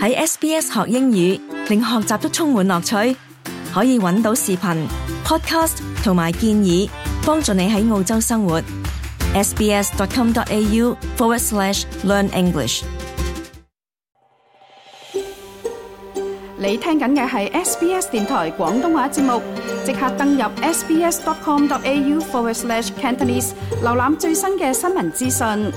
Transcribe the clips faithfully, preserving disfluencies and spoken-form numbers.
喺 S B S 學英語，令學習都充滿樂趣。可以揾到視頻、podcast 同埋建議，幫助你喺澳洲生活。sbs.com.au forward slash learn English。 你聽緊嘅係 S B S 電台廣東話節目，即刻登入 sbs.com.au forward slash Cantonese， 瀏覽最新嘅新聞資訊。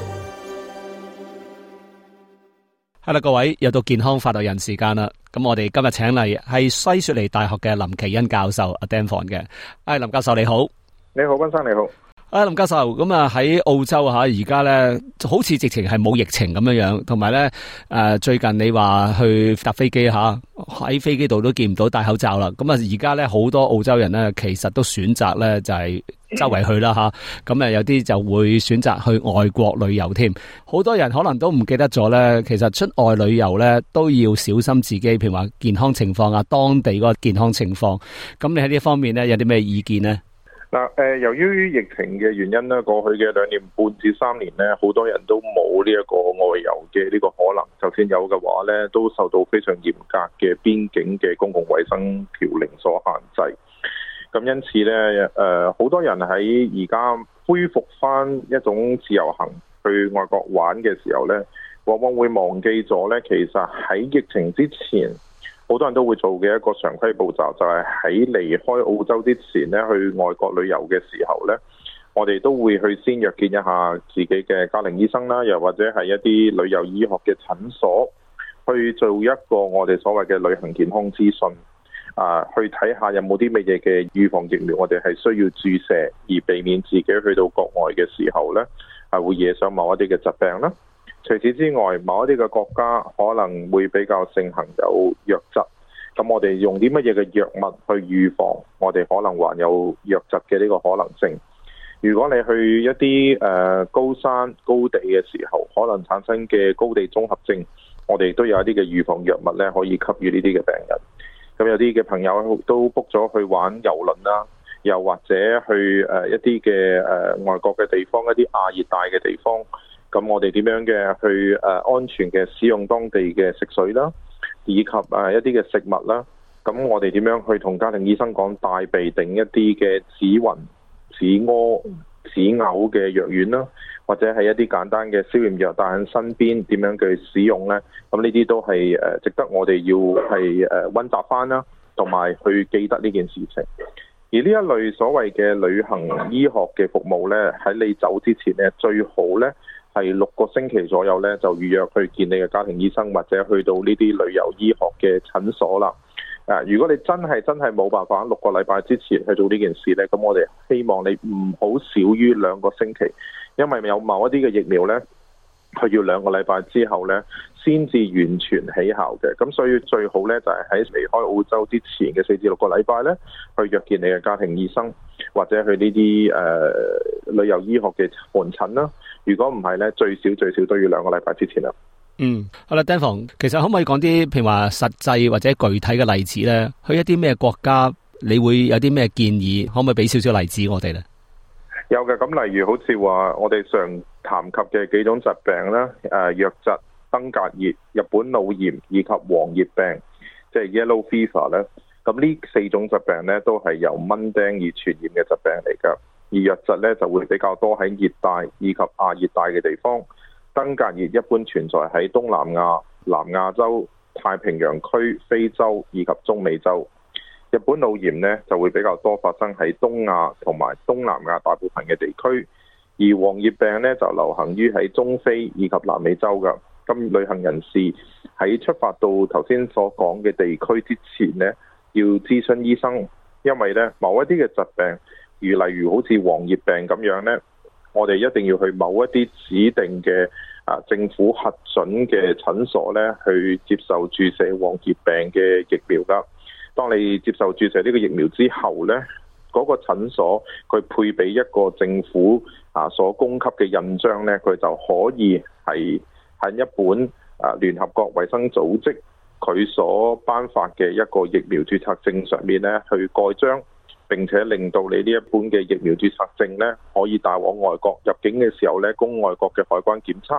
係啦，各位又到健康發達人時間啦。咁我哋今日請嚟係西雪梨大學嘅林奇恩教授阿 Dan 嘅。誒，林教授你好。 你好，溫生你好。 啊，林教授，咁啊喺澳洲吓，而家咧好似直情係冇疫情咁樣樣，同埋咧誒最近你話去搭飛機吓，喺飛機度都見唔到戴口罩啦。咁啊而家咧好多澳洲人咧，其實都選擇咧就係周圍去啦吓。咁啊有啲就會選擇去外國旅遊添。好多人可能都唔記得咗咧，其實出外旅遊咧都要小心自己，譬如話健康情況啊，當地嗰個健康情況。咁你喺呢方面咧有啲咩意見呢？ 嗱，誒，由於疫情嘅原因咧，過去嘅兩年半至三年咧，好多人都冇呢一個外遊嘅呢個可能。就算有嘅話咧，都受到非常嚴格嘅邊境嘅公共衛生條令所限制。咁因此咧，誒，好多人喺而家恢復翻一種自由行去外國玩嘅時候咧，往往會忘記咗咧，其實喺疫情之前，好多人都會做嘅一個常規步驟，就係喺離開澳洲之前咧，去外國旅遊嘅時候咧，我哋都會去先約見一下自己嘅家庭醫生啦，又或者係一啲旅遊醫學嘅診所，去做一個我哋所謂嘅旅行健康諮詢，啊，去睇下有冇啲乜嘢嘅預防疫苗，我哋係需要注射，而避免自己去到國外嘅時候咧，係會惹上某一啲嘅疾病啦。除此之外，某一啲嘅國家可能會比較盛行有瘧疾，咁我哋用啲乜嘢嘅藥物去預防我哋可能患有瘧疾嘅呢個可能性。如果你去一啲誒、呃、高山高地嘅時候，可能產生嘅高地綜合症，我哋都有一啲嘅預防藥物咧，可以給予呢啲嘅病人。咁有啲嘅朋友都 book 咗去玩遊輪啦，又或者去誒一啲嘅誒外國嘅地方，一啲亞熱帶嘅地方。咁我哋點樣嘅去誒安全嘅使用當地嘅食水啦，以及誒一啲嘅食物啦。咁我哋點樣去同家庭醫生講帶備定一啲嘅止暈、止屙、止嘔嘅藥丸啦，或者係一啲簡單嘅消炎藥帶喺身邊，點樣去使用呢？咁呢啲都係誒值得我哋要係誒溫習翻啦，同埋去記得呢件事情。而呢一類所謂嘅旅行醫學嘅服務呢，喺你走之前呢，最好呢係六個星期左右呢，就預約去見你嘅家庭醫生，或者去到呢啲旅遊醫學嘅診所啦。啊，如果你真係真係冇辦法喺六個禮拜之前去做呢件事呢，咁我哋希望你唔好少於兩個星期，因為有某一啲嘅疫苗呢，佢要兩個禮拜之後呢先至完全起效嘅。咁所以最好呢，就係喺離開澳洲之前嘅四至六個禮拜呢，去約見你嘅家庭醫生，或者去呢啲誒旅遊醫學嘅門診啦。如果唔係咧，最少最少都要兩個禮拜之前啦。 嗯，好啦 Dan， 其實可唔可以講啲譬如話實際或者具體嘅例子咧？去一啲咩國家，你會有啲咩建議？可唔可以俾少少例子我哋咧？ 有嘅，咁例如好似話我哋常談及嘅幾種疾病啦，誒瘧疾、登革熱、日本腦炎以及黃熱病，即係 Yellow Fever 咧。咁呢四種疾病咧都係由蚊叮而傳染嘅疾病嚟㗎。而瘧疾咧就會比較多喺熱帶以及亞熱帶嘅地方，登革熱一般存在喺東南亞、南亞洲、太平洋區、非洲以及中美洲。日本腦炎呢就會比較多發生喺東亞同埋東南亞大部分嘅地區，而黃熱病呢就流行於喺中非以及南美洲㗎。咁旅行人士喺出發到頭先所講嘅地區之前呢，要諮詢醫生，因為呢某一啲嘅疾病，如例如好似黃熱病咁樣呢，我哋一定要去某一啲指定嘅啊政府核准嘅診所呢去接受注射黃熱病嘅疫苗㗎。當你接受注射呢個疫苗之後呢，嗰個診所佢配備一個政府啊所供給嘅印章呢，佢就可以係喺一本啊聯合國衛生組織佢所頒發嘅一個疫苗註冊證上面呢去蓋章，並且令到你呢一本嘅疫苗註冊證呢可以帶往外國入境嘅時候呢，供外國嘅海關檢測，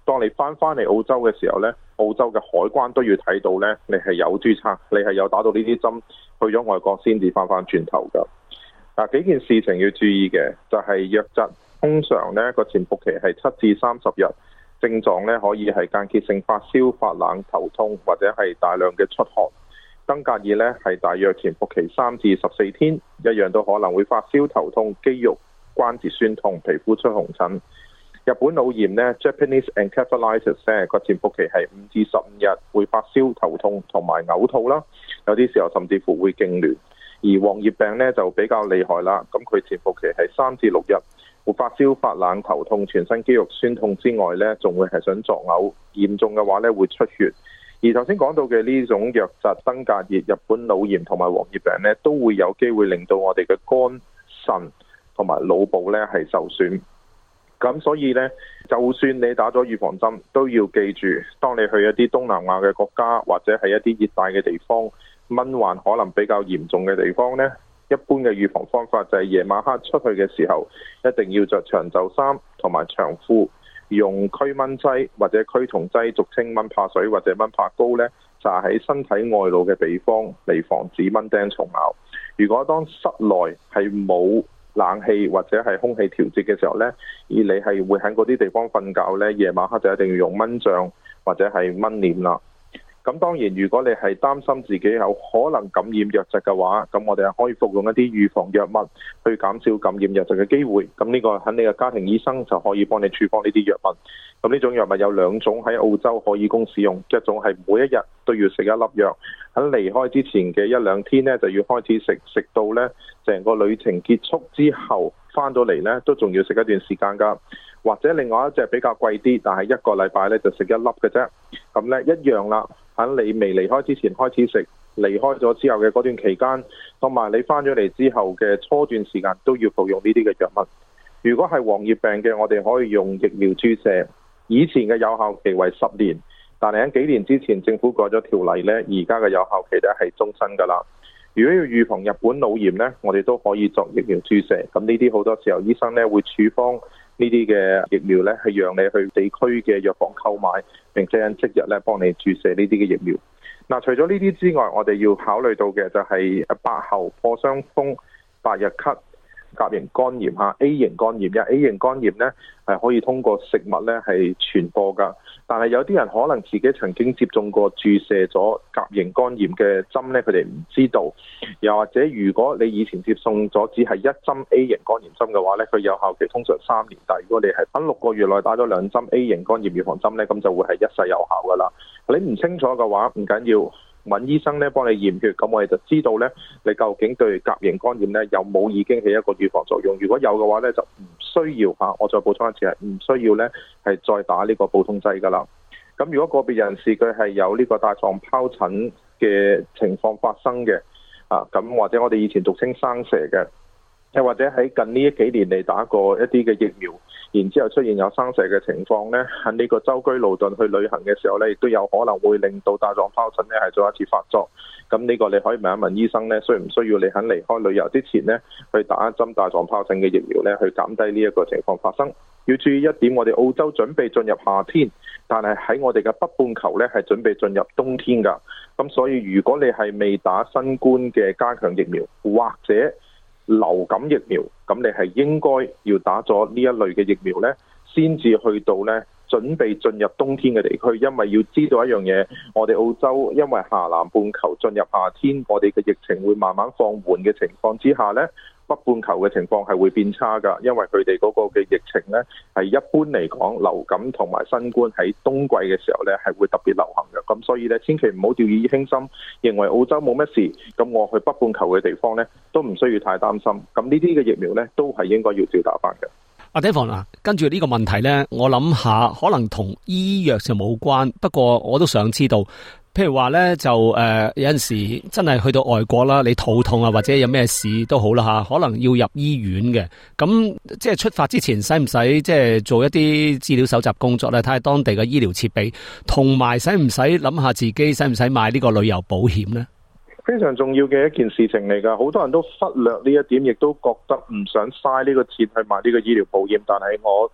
當你翻翻嚟澳洲嘅時候呢，澳洲嘅海關都要睇到呢，你係有註冊，你係有打到呢啲針，去咗外國先至翻翻轉頭㗎。嗱，幾件事情要注意嘅就係瘧疾，通常呢個潛伏期係七至三十日，症狀呢可以係間歇性發燒、發冷、頭痛或者係大量嘅出汗。登革熱呢係大約潛伏期三至十四天，一樣都可能會發燒、頭痛、肌肉關節酸痛、皮膚出紅疹。日本腦炎呢 Japanese encephalitis 呢個潛伏期係五至十五日，會發燒、頭痛同埋嘔吐啦，有啲時候甚至乎會痙攣。而黃熱病呢就比較厲害啦，咁佢潛伏期係三至六日，會發燒、發冷、頭痛、全身肌肉酸痛之外呢，仲會係想作嘔，嚴重嘅話呢會出血。而頭先講到嘅呢種瘧疾、登革熱、日本腦炎同埋黃熱病呢，都會有機會令到我哋嘅肝、腎同埋腦部呢係受損。咁所以呢，就算你打咗預防針，都要記住，當你去一啲東南亞嘅國家或者係一啲熱帶嘅地方，蚊患可能比較嚴重嘅地方呢，一般嘅預防方法就係夜晚黑出去嘅時候，一定要着長袖衫同埋長褲，用驅蚊劑或者驅蟲劑，俗稱蚊怕水或者蚊怕膏呢，搽喺身體外露嘅地方嚟防止蚊叮蟲咬。如果當室內係冇冷氣或者係空氣調節嘅時候呢，而你係會喺嗰啲地方瞓覺呢，夜晚黑就一定要用蚊帳或者係蚊簾啦。咁當然，如果你係擔心自己有可能感染瘧疾嘅話，咁我哋係可以服用一啲預防藥物去減少感染瘧疾嘅機會。咁呢個喺你嘅家庭醫生就可以幫你處方呢啲藥物。咁呢種藥物有兩種喺澳洲可以供使用，一種係每一日都要食一粒藥，喺離開之前嘅一兩天呢就要開始食，食到呢成個旅程結束之後翻到嚟呢都仲要食一段時間㗎。或者另外一隻比較貴啲，但係一個禮拜呢就食一粒嘅啫。咁呢一樣啦。喺你未離開之前開始食，離開咗之後嘅嗰段期間，同埋你翻咗嚟之後嘅初段時間都要服用呢啲嘅藥物。如果係黃熱病嘅，我哋可以用疫苗注射。以前嘅有效期為十年，但係喺幾年之前政府改咗條例呢，而家嘅有效期呢係終身㗎啦。如果要預防日本腦炎呢，我哋都可以作疫苗注射。咁呢啲好多時候醫生呢會處方呢啲嘅疫苗呢，係讓你去地區嘅藥房購買，並且喺即日呢幫你注射呢啲嘅疫苗。嗱，除咗呢啲之外，我哋要考慮到嘅就係白喉、破傷風、百日咳、甲型肝炎嚇 A 型肝炎。因為 A 型肝炎呢係可以通過食物呢係傳播㗎，但係有啲人可能自己曾經接種過注射咗甲型肝炎嘅針呢，佢哋唔知道。又或者如果你以前接種咗只係一針 A 型肝炎針嘅話呢，佢有效期通常三年，但係如果你係喺六個月內打咗兩針 A 型肝炎預防針呢，咁就會係一世有效㗎啦。你唔清楚嘅話唔緊要，揾醫生咧幫你驗血，咁我哋就知道咧你究竟對甲型肝炎咧有冇已經起一個預防作用。如果有嘅話咧，就唔需要嚇，我再補充一次係唔需要咧係再打呢個補痛劑㗎啦。咁如果個別人士佢係有呢個帶狀疱疹嘅情況發生嘅啊，咁或者我哋以前俗稱生蛇嘅，又或者喺近呢幾年嚟打過一啲嘅疫苗，然之後出現有生蛇嘅情況呢，喺呢個舟車勞頓去旅行嘅時候呢，亦都有可能會令到帶狀疱疹呢係再一次發作。咁呢個你可以問一問醫生呢，需唔需要你喺離開旅遊之前呢，去打一針帶狀疱疹嘅疫苗呢，去減低呢一個情況發生。要注意一點，我哋澳洲準備進入夏天，但係喺我哋嘅北半球呢係準備進入冬天㗎。咁所以如果你係未打新冠嘅加強疫苗或者流感疫苗，咁你係應該要打咗呢一類嘅疫苗呢，先至去到呢準備進入冬天嘅地區。因為要知道一樣嘢，我哋澳洲因為下南半球進入夏天，我哋嘅疫情會慢慢放緩嘅情況之下呢，北半球嘅情況係會變差㗎。因為佢哋嗰個嘅疫情呢，係一般嚟講流感同埋新冠喺冬季嘅時候呢係會特別流行嘅。咁所以呢，千祈唔好掉以輕心，認為澳洲冇乜事，咁我去北半球嘅地方呢，都唔需要太擔心。咁呢啲嘅疫苗呢，都係應該要照打返嘅。 阿 David 嗱，跟住呢個問題呢，我諗下可能同醫藥就冇關，不過我都想知道，譬如話呢，就誒、呃、有陣時真係去到外國啦，你肚痛啊或者有咩事都好啦吓，可能要入醫院嘅，咁即係出發之前使唔使即係做一啲資料搜集工作呢？睇下當地嘅醫療設備，同埋使唔使諗下自己使唔使買呢個旅遊保險呢？ 非常重要嘅一件事情嚟㗎，好多人都忽略呢一點，亦都覺得唔想嘥呢個錢去買呢個醫療保險。但係我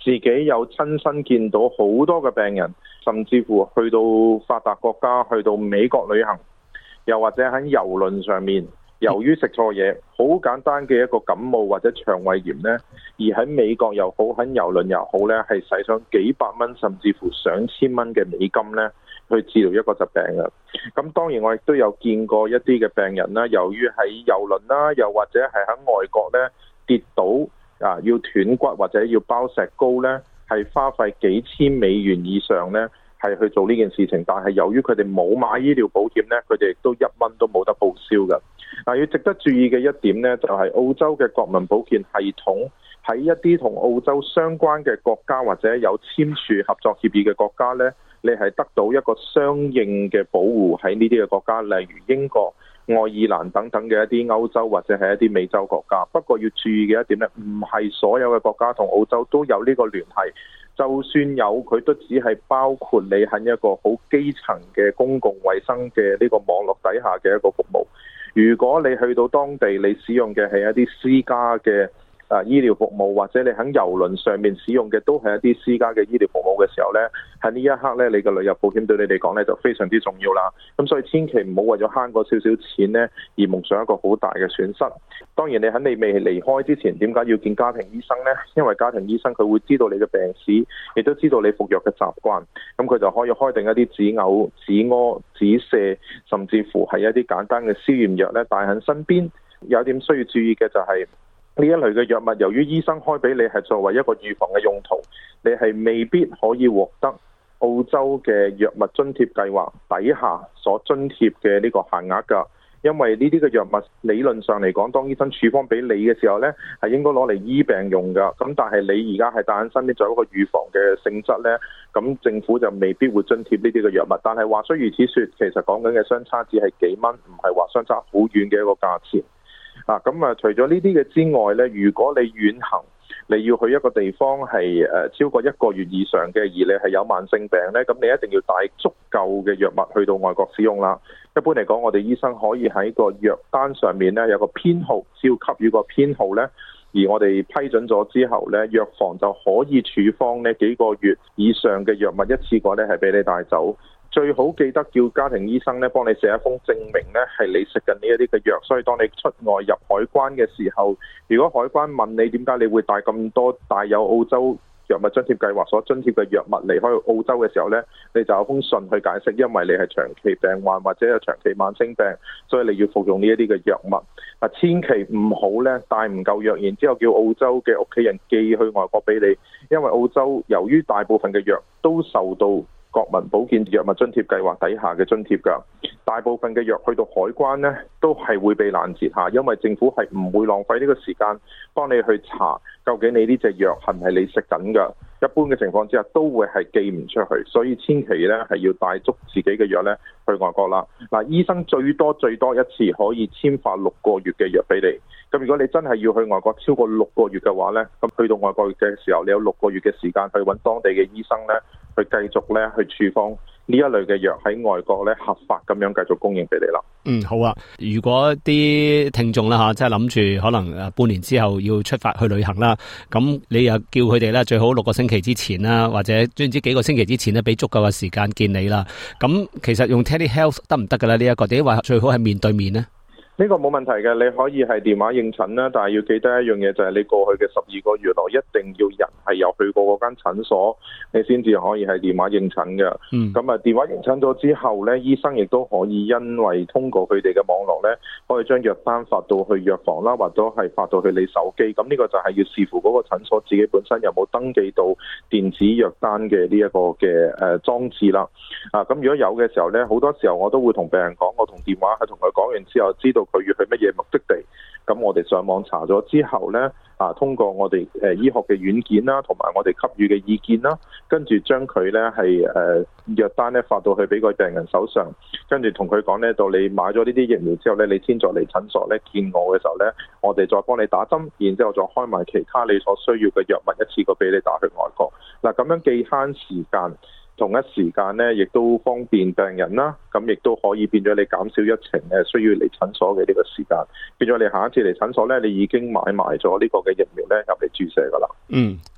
自己有親身見到好多嘅病人，甚至乎去到發達國家，去到美國旅行，又或者喺郵輪上面，由於食錯嘢，好簡單嘅一個感冒或者腸胃炎呢，而喺美國又好，喺郵輪又好呢，係使上幾百蚊甚至乎上千蚊嘅美金呢去治療一個疾病嘅。咁當然我亦都有見過一啲嘅病人啦，由於喺郵輪啦，又或者係喺外國呢跌倒啊，要斷骨或者要包石膏呢，係花費幾千美元以上呢，係去做呢件事情。但係由於佢哋冇買醫療保險呢，佢哋亦都一蚊都冇得報銷嘅。嗱，要值得注意嘅一點呢，就係澳洲嘅國民保健系統喺一啲同澳洲相關嘅國家或者有簽署合作協議嘅國家呢，你係得到一個相應嘅保護喺呢啲嘅國家，例如英國、愛爾蘭等等嘅一啲歐洲或者係一啲美洲國家。不過要注意嘅一點呢，唔係所有嘅國家同澳洲都有呢個聯繫，就算有，佢都只係包括你喺一個好基層嘅公共衛生嘅呢個網絡底下嘅一個服務。如果你去到當地，你使用嘅係一啲私家嘅啊醫療服務，或者你喺郵輪上面使用嘅都係一啲私家嘅醫療服務嘅時候呢，喺呢一刻呢，你嘅旅遊保險對你嚟講呢就非常之重要啦。咁所以千祈唔好為咗慳嗰少少錢呢而蒙上一個好大嘅損失。當然你喺你未離開之前，點解要見家庭醫生呢？因為家庭醫生佢會知道你嘅病史，亦都知道你服藥嘅習慣，咁佢就可以開定一啲止嘔、止屙、止瀉，甚至乎係一啲簡單嘅消炎藥呢帶喺身邊。有一點需要注意嘅就係、是。呢一類嘅藥物，由於醫生開俾你係作為一個預防嘅用途，你係未必可以獲得澳洲嘅藥物津貼計劃底下所津貼嘅呢個限額㗎。因為呢啲嘅藥物理論上嚟講，當醫生處方俾你嘅時候呢，係應該攞嚟醫病用㗎。咁但係你而家係帶喺身邊做一個預防嘅性質呢，咁政府就未必會津貼呢啲嘅藥物。但係話雖如此說，其實講緊嘅相差只係幾蚊，唔係話相差好遠嘅一個價錢。啊，咁啊，除咗呢啲嘅之外呢，如果你遠行，你要去一個地方係誒超過一個月以上嘅，而你係有慢性病呢，咁你一定要帶足夠嘅藥物去到外國使用啦。一般嚟講，我哋醫生可以喺個藥單上面呢有個編號，只要給予個編號呢，而我哋批准咗之後呢，藥房就可以處方呢幾個月以上嘅藥物一次過呢係俾你帶走。最好記得叫家庭醫生咧幫你寫一封證明咧，係你食緊呢一啲嘅藥。所以當你出外入海關嘅時候，如果海關問你點解你會帶咁多帶有澳洲藥物津貼計劃所津貼嘅藥物離開澳洲嘅時候呢，你就有封信去解釋，因為你係長期病患或者有長期慢性病，所以你要服用呢一啲嘅藥物。啊，千祈唔好呢帶唔夠藥，然之後叫澳洲嘅屋企人寄去外國俾你，因為澳洲由於大部分嘅藥都受到國民保健藥物津貼計劃底下嘅津貼㗎，大部分嘅藥去到海關呢都係會被攔截下，因為政府係唔會浪費呢個時間幫你去查究竟你呢隻藥係唔係你食緊㗎。一般嘅情況之下都會係寄唔出去，所以千祈呢係要帶足自己嘅藥呢去外國啦。嗱，醫生最多最多一次可以簽發六個月嘅藥俾你。咁如果你真係要去外國超過六個月嘅話呢，咁去到外國嘅時候，你有六個月嘅時間去揾當地嘅醫生呢，去繼續呢去處方呢一類嘅藥喺外國呢合法咁樣繼續供應俾你啦。 嗯，好啊。如果啲聽眾啦吓，即係諗住可能誒半年之後要出發去旅行啦，咁你又叫佢哋咧最好六個星期之前啦，或者總之幾個星期之前咧，俾足夠嘅時間見你啦。咁其實用 telehealth 得唔得噶啦？呢一個點解話最好係面對面呢？ 呢個冇問題嘅，你可以係電話應診啦，但係要記得一樣嘢就係你過去嘅十二個月內一定要人係有去過嗰間診所，你先至可以係電話應診嘅。嗯，咁啊電話應診咗之後呢，醫生亦都可以因為通過佢哋嘅網絡呢，可以將藥單發到去藥房啦，或者係發到去你手機。咁呢個就係要視乎嗰個診所自己本身有冇登記到電子藥單嘅呢一個嘅誒裝置啦。啊，咁如果有嘅時候呢，好多時候我都會同病人講，我同電話係同佢講完之後，知道佢要去乜嘢目的地，咁我哋上網查咗之後呢，啊通過我哋誒醫學嘅軟件啦，同埋我哋給予嘅意見啦，跟住將佢呢係誒藥單呢發到去俾個病人手上，跟住同佢講呢，到你買咗呢啲疫苗之後呢，你先再嚟診所呢見我嘅時候呢，我哋再幫你打針，然之後再開埋其他你所需要嘅藥物一次過俾你打去外國。嗱，咁樣既慳時間，同一時間呢，亦都方便病人啦，咁亦都可以變咗你減少一程誒需要嚟診所嘅呢個時間，變咗你下一次嚟診所呢，你已經買埋咗呢個嘅疫苗呢入嚟注射噶啦。 嗯，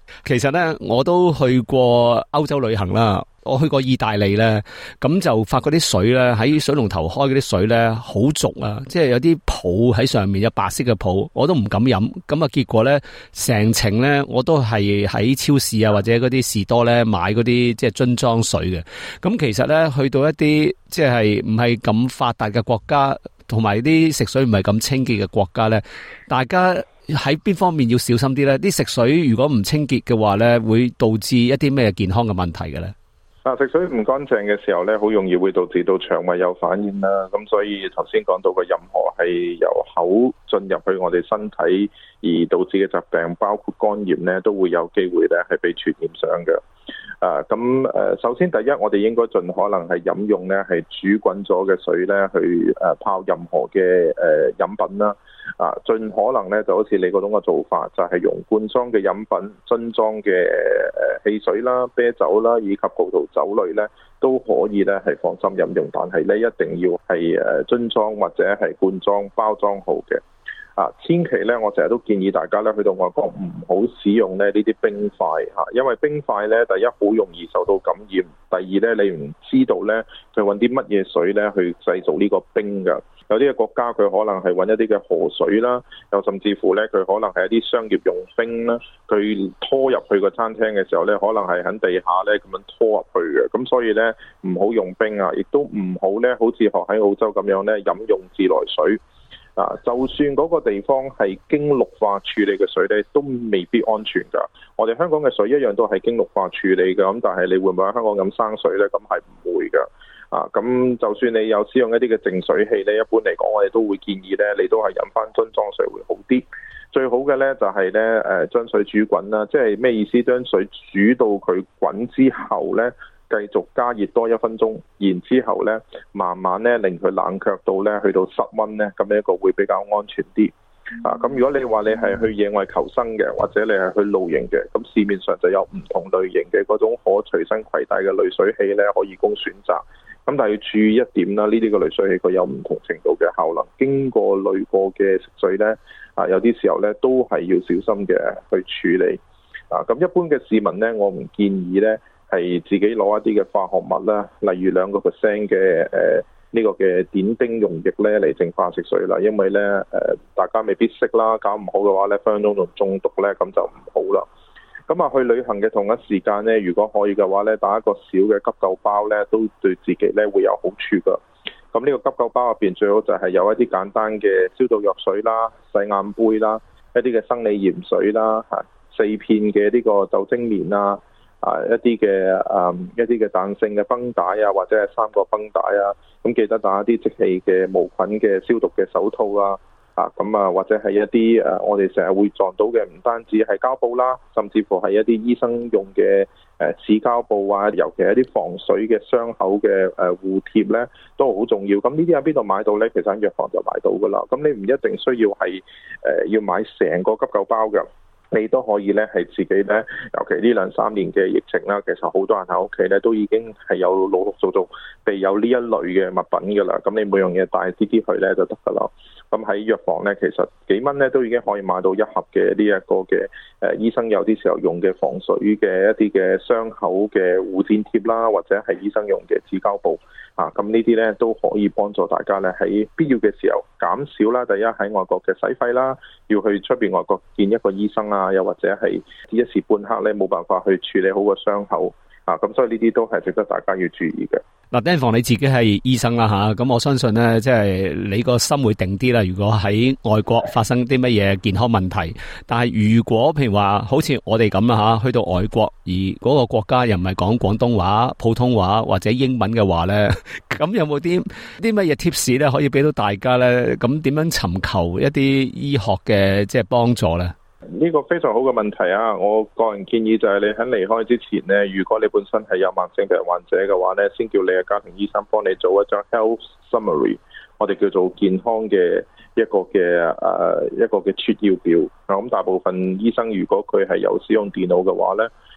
其實咧，我都去過歐洲旅行啦。我去過意大利咧，咁就發覺啲水咧喺水龍頭開嗰啲水咧好濁啊，即係有啲泡喺上面，有白色嘅泡，我都唔敢飲。咁啊，結果咧成程咧我都係喺超市啊或者嗰啲士多咧買嗰啲即係樽裝水嘅。咁其實咧去到一啲即係唔係咁發達嘅國家，同埋啲食水唔係咁清潔嘅國家咧，大家喺邊方面要小心啲咧？啲食水如果唔清潔嘅話咧，會導致一啲咩健康嘅問題嘅咧？ 啊，食水唔乾淨嘅時候咧，好容易會導致到腸胃有反應啦。咁所以頭先講到嘅任何係由口進入去我哋身體而導致嘅疾病，包括肝炎咧，都會有機會咧係被傳染上嘅。啊，咁誒，首先第一，我哋應該盡可能係飲用咧係煮滾咗嘅水咧去誒泡任何嘅誒飲品啦。啊，盡可能咧就好似你嗰種嘅做法，就係、是、用罐裝嘅飲品、樽裝嘅誒汽水啦、啤酒啦，以及葡萄酒類咧都可以咧係放心飲用，但係咧一定要係誒樽裝或者係罐裝包裝好嘅。啊，千祈咧，我成日都建議大家咧去到外國唔好使用咧呢啲冰塊嚇，因為冰塊咧第一好容易受到感染，第二咧你唔知道咧佢揾啲乜嘢水咧去製造呢個冰㗎。有啲嘅國家佢可能係揾一啲嘅河水啦，又甚至乎咧佢可能係一啲商業用冰啦，佢拖入去個餐廳嘅時候咧，可能係喺地下咧咁樣拖入去嘅。咁所以咧唔好用冰啊，亦都唔好咧好似學喺澳洲咁樣咧飲用自來水。啊，就算嗰個地方係經氯化處理嘅水咧，都未必安全㗎。我哋香港嘅水一樣都係經氯化處理嘅，咁但係你會唔會喺香港飲生水咧？咁係唔會㗎。啊，咁就算你有使用一啲嘅淨水器咧，一般嚟講我哋都會建議咧，你都係飲翻樽裝水會好啲。最好嘅咧就係咧誒將水煮滾啦，即係咩意思？將水煮到佢滾之後咧，繼續加熱多一分鐘，然之後咧慢慢咧令佢冷卻到咧去到室溫咧，咁呢一個會比較安全啲。啊，咁如果你話你係去野外求生嘅，或者你係去露營嘅，咁市面上就有唔同類型嘅嗰種可隨身攜帶嘅濾水器咧，可以供選擇。咁但係要注意一點啦，呢啲個濾水器佢有唔同程度嘅效能，經過濾過嘅食水咧，啊有啲時候咧都係要小心嘅去處理。啊，咁一般嘅市民咧，我唔建議咧係自己攞一啲嘅化學物啦，例如兩個 percent 嘅誒呢個嘅碘丁溶液咧嚟淨化食水啦，因為咧誒大家未必識啦，搞唔好嘅話咧分分鐘就中毒咧，咁就唔好啦。咁啊，去旅行嘅同一時間咧，如果可以嘅話咧，打一個小嘅急救包咧，都對自己咧會有好處噶。咁呢個急救包入邊最好就係有一啲簡單嘅消毒藥水啦、洗眼杯啦、一啲嘅生理鹽水啦、嚇四片嘅呢個酒精棉啦、啊一啲嘅誒一啲嘅彈性嘅繃帶啊，或者係三個繃帶啊。咁記得打一啲即棄嘅無菌嘅消毒嘅手套啊。啊，咁啊，或者係一啲誒、啊，我哋成日會撞到嘅，唔單止係膠布啦，甚至乎係一啲醫生用嘅誒紙膠布啊，尤其係一啲防水嘅傷口嘅誒護貼咧，都好重要。咁呢啲喺邊度買到咧？其實喺藥房就買到噶啦。咁你唔一定需要係誒、呃、要買成個急救包嘅。你都可以咧，係自己咧，尤其呢兩三年嘅疫情啦，其實好多人喺屋企咧都已經係有陸陸續續備有呢一類嘅物品噶啦。咁你每樣嘢帶啲啲去咧就得噶啦。咁喺藥房咧，其實幾蚊咧都已經可以買到一盒嘅呢一個嘅誒、呃、醫生有啲時候用嘅防水嘅一啲嘅傷口嘅護墊貼啦，或者係醫生用嘅紙膠布啊。咁呢啲咧都可以幫助大家咧喺必要嘅時候減少啦。第一喺外國嘅使費啦，要去出邊外國見一個醫生啊。又或者係一時半刻咧冇辦法去處理好個傷口啊，咁所以呢啲都係值得大家要注意嘅。 嗱，Dan 房你自己係醫生啦吓，咁我相信咧，即係你個心會定啲啦。如果喺外國發生啲乜嘢健康問題，但係如果譬如話好似我哋咁啦吓，去到外國而嗰個國家又唔係講廣東話、普通話或者英文嘅話咧，咁有冇啲啲乜嘢 tips 咧可以俾到大家咧？咁點樣尋求一啲醫學嘅即係幫助咧？ 呢個非常好嘅問題啊！我個人建議就係你喺離開之前呢，如果你本身係有慢性病患者嘅話呢，先叫你嘅家庭醫生幫你做一張 health summary， 我哋叫做健康嘅一個嘅誒、呃、一個嘅撮要表。咁大部分醫生如果佢係有使用電腦嘅話呢，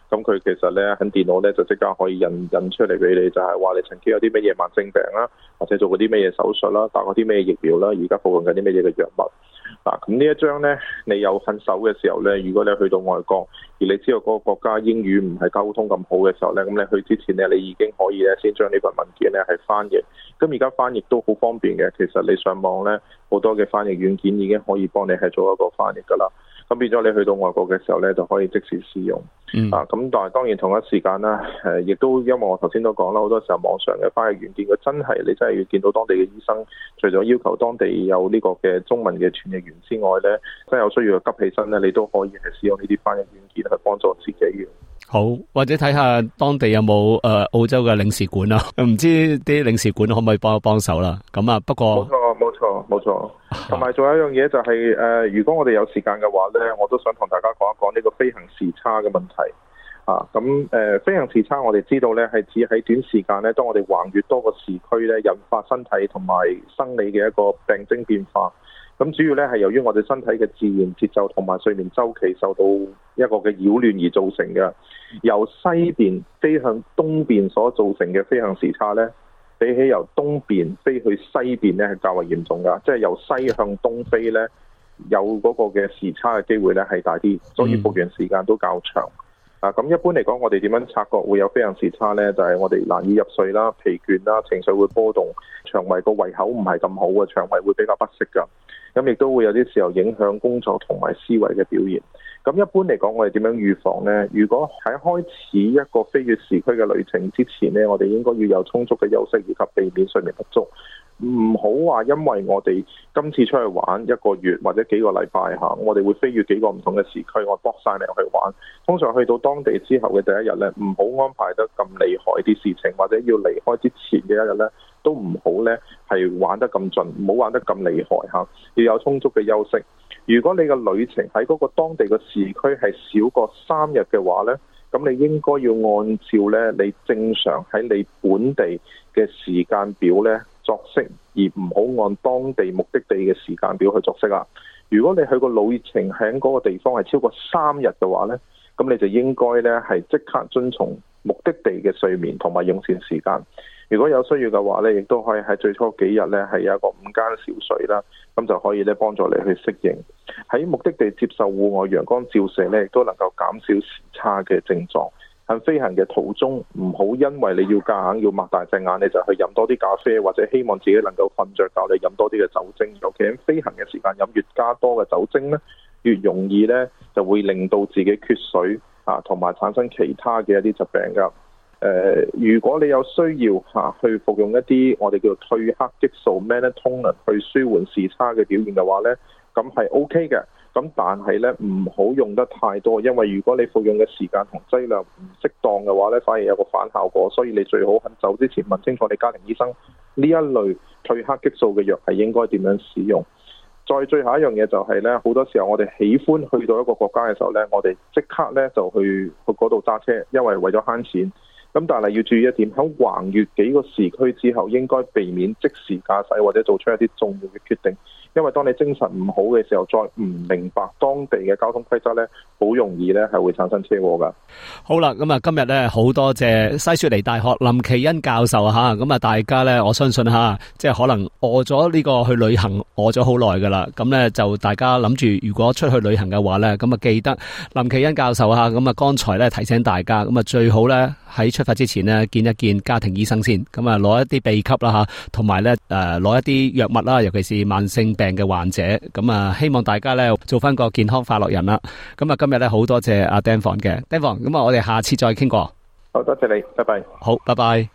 咁佢其實咧喺電腦咧就即刻可以印印出嚟俾你，就係、是、話你曾經有啲乜嘢慢性病啦，或者做過啲乜嘢手術啦，打過啲咩疫苗啦，而家服用緊啲乜嘢嘅藥物。嗱，咁呢一張咧，你有份手嘅時候咧，如果你去到外國，而你知道嗰個國家英語唔係溝通咁好嘅時候咧，咁你去之前咧，你已經可以咧先將呢份文件咧係翻譯。咁而家翻譯都好方便嘅，其實你上網咧好多嘅翻譯軟件已經可以幫你係做一個翻譯噶啦。咁變咗你去到外國嘅時候咧，就可以即時使用。嗯、啊，咁但係當然同一時間啦，誒、呃，亦都因為我頭先都講啦，好多時候網上嘅翻譯軟件，佢真係你真係要見到當地嘅醫生，除咗要求當地有呢個嘅中文嘅傳譯員之外咧，真係有需要急起身咧，你都可以係使用呢啲翻譯軟件去幫助自己嘅。 好，或者睇下當地有冇誒、呃、澳洲嘅領事館啊？唔知啲領事館可唔可以幫幫手啦？咁啊，不過冇錯，冇錯，冇錯。同埋仲有一樣嘢就係、是、誒、呃，如果我哋有時間嘅話咧，我都想同大家講一講呢個飛行時差嘅問題啊。咁誒、呃，飛行時差我哋知道咧係指喺短時間咧，當我哋橫越多個時區咧，引發身體同埋生理嘅一個病徵變化。咁主要咧係由於我哋身體嘅自然節奏同埋睡眠周期受到一個嘅擾亂而造成嘅。由西邊飛向東邊所造成嘅飛行時差咧，比起由東邊飛去西邊咧係較為嚴重噶。即係由西向東飛咧，有嗰個嘅時差嘅機會咧係大啲，所以復原時間都較長。啊，咁一般嚟講，我哋點樣察覺會有飛行時差呢？就係、是、我哋難以入睡啦、疲倦啦、情緒會波動、腸胃個胃口唔係咁好嘅，腸胃會比較不適噶。咁亦都會有啲時候影響工作同埋思維嘅表現。咁一般嚟講，我哋點樣預防呢？如果喺開始一個飛越時區嘅旅程之前呢，我哋應該要有充足嘅休息，以及避免睡眠不足。唔好話因為我哋今次出去玩一個月或者幾個禮拜嚇，我哋會飛越幾個唔同嘅時區，我搏晒命去玩。通常去到當地之後嘅第一日呢，唔好安排得咁厲害啲事情，或者要離開之前嘅一日呢，都唔好呢係玩得咁盡，唔好玩得咁厲害嚇，要有充足嘅休息。如果你嘅旅程喺嗰個當地嘅時區係少過三日嘅話呢，咁你應該要按照呢你正常喺你本地嘅時間表呢作息，而唔好按當地目的地嘅時間表去作息啦。如果你去個旅程喺嗰個地方係超過三日嘅話呢，咁你就應該呢係即刻遵從目的地嘅睡眠同埋用膳時間。如果有需要嘅話呢，亦都可以喺最初幾日呢係有一個午間小睡啦，咁就可以呢幫助你去適應。喺目的地接受戶外陽光照射呢，亦都能夠減少時差嘅症狀。喺飛行嘅途中，唔好因為你要夾硬要擘大隻眼，你就去飲多啲咖啡，或者希望自己能夠瞓着覺，你飲多啲嘅酒精。尤其喺飛行嘅時間飲越加多嘅酒精呢，越容易呢就會令到自己缺水啊，同埋產生其他嘅一啲疾病㗎。誒、呃，如果你有需要嚇、啊、去服用一啲我哋叫做褪黑激素 melatonin 去舒緩時差嘅表現嘅話呢，咁係 O K 嘅。咁但係呢，唔好用得太多，因為如果你服用嘅時間同劑量唔適當嘅話呢，反而有個反效果。所以你最好喺走之前問清楚你家庭醫生呢一類褪黑激素嘅藥係應該點樣使用。再最後一樣嘢就係呢，好多時候我哋喜歡去到一個國家嘅時候呢，我哋即刻呢就去去嗰度揸車，因為為咗慳錢。咁但係要注意一點，喺橫越幾個時區之後，應該避免即時駕駛或者做出一啲重要嘅決定，因為當你精神唔好嘅時候，再唔明白當地嘅交通規則呢，好容易呢係會產生車禍噶。好啦，咁啊今日呢好多謝西雪梨大學林奇恩教授吓，咁啊大家呢我相信吓，即係可能餓咗呢個去旅行餓咗好耐噶啦，咁呢就大家諗住如果出去旅行嘅話呢，咁啊記得林奇恩教授吓，咁啊剛才呢提醒大家，咁啊最好呢喺出發之前呢，見一見家庭醫生先，咁啊攞一啲秘笈啦吓，同埋咧誒攞一啲藥物啦，尤其是慢性病嘅患者，咁啊希望大家咧做翻個健康快樂人啦。咁啊今日咧好多謝阿 Dan 房嘅 Dan 房，咁啊我哋下次再傾過。好多謝你，拜拜。好，拜拜。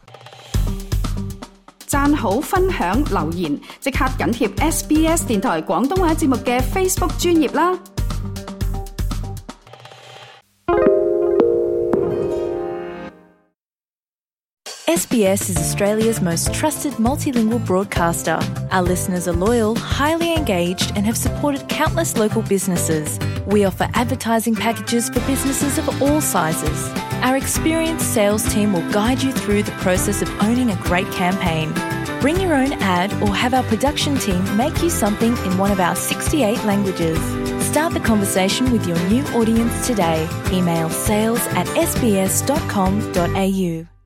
讚好、分享、留言，即刻緊貼 S B S 電台廣東話節目嘅 Facebook 專頁啦。 S B S is Australia's most trusted multilingual broadcaster. Our listeners are loyal, highly engaged, and have supported countless local businesses. We offer advertising packages for businesses of all sizes. Our experienced sales team will guide you through the process of owning a great campaign. Bring your own ad or have our production team make you something in one of our sixty-eight languages. Start the conversation with your new audience today. Email sales at s b s dot com dot a u.